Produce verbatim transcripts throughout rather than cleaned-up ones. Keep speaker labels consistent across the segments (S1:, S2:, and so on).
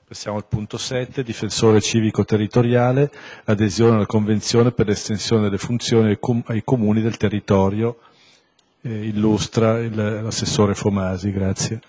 S1: Passiamo al punto sette, difensore civico territoriale, adesione alla Convenzione per l'estensione delle funzioni ai, com ai comuni del territorio. Eh, illustra l'assessore Fomasi, grazie.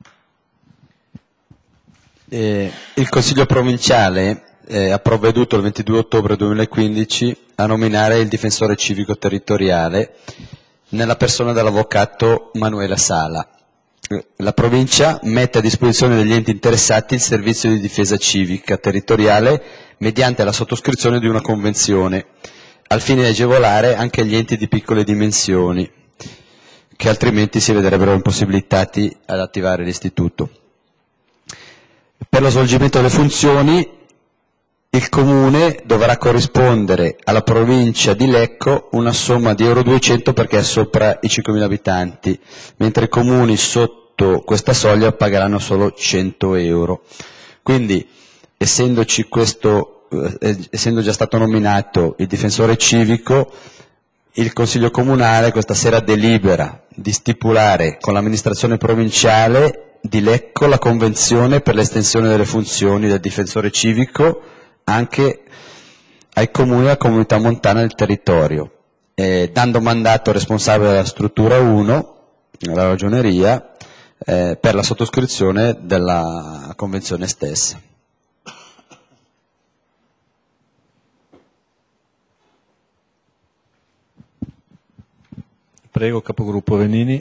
S2: Eh, il Consiglio provinciale eh, ha provveduto il ventidue ottobre duemilaquindici a nominare il difensore civico territoriale nella persona dell'avvocato Manuela Sala. La provincia mette a disposizione degli enti interessati il servizio di difesa civica territoriale mediante la sottoscrizione di una convenzione, al fine di agevolare anche gli enti di piccole dimensioni, che altrimenti si vedrebbero impossibilitati ad attivare l'istituto. Per lo svolgimento delle funzioni, il Comune dovrà corrispondere alla provincia di Lecco una somma di euro duecento perché è sopra i cinquemila abitanti, mentre i comuni sotto questa soglia pagheranno solo cento euro. Quindi, essendoci questo, eh, essendo già stato nominato il difensore civico, il Consiglio Comunale questa sera delibera di stipulare con l'amministrazione provinciale di Lecco la convenzione per l'estensione delle funzioni del difensore civico anche ai comuni e alla comunità montana del territorio, eh, dando mandato al responsabile della struttura uno, la ragioneria, eh, per la sottoscrizione della convenzione stessa.
S1: Prego, capogruppo Venini.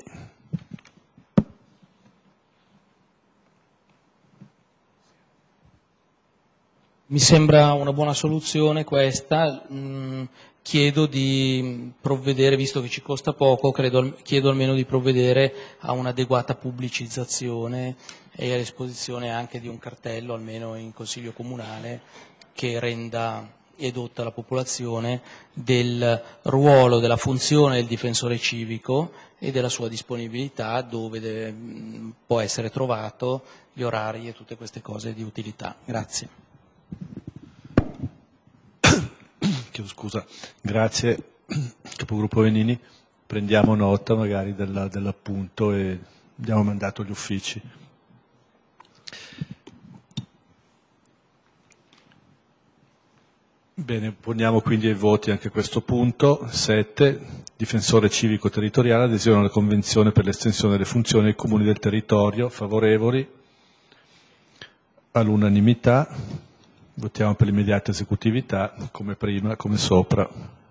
S3: Mi sembra una buona soluzione questa, mm, chiedo di provvedere, visto che ci costa poco, credo, chiedo almeno di provvedere a un'adeguata pubblicizzazione e all'esposizione anche di un cartello, almeno in Consiglio Comunale, che renda edotta alla popolazione del ruolo, della funzione del difensore civico e della sua disponibilità, dove deve, mh, può essere trovato, gli orari e tutte queste cose di utilità. Grazie.
S1: Chiedo scusa, grazie capogruppo Venini, prendiamo nota magari della, dell'appunto e diamo mandato agli uffici. Bene, poniamo quindi ai voti anche questo punto. sette. Difensore civico territoriale, adesione alla Convenzione per l'estensione delle funzioni ai comuni del territorio. Favorevoli? All'unanimità. Votiamo per l'immediata esecutività, come prima, come sopra.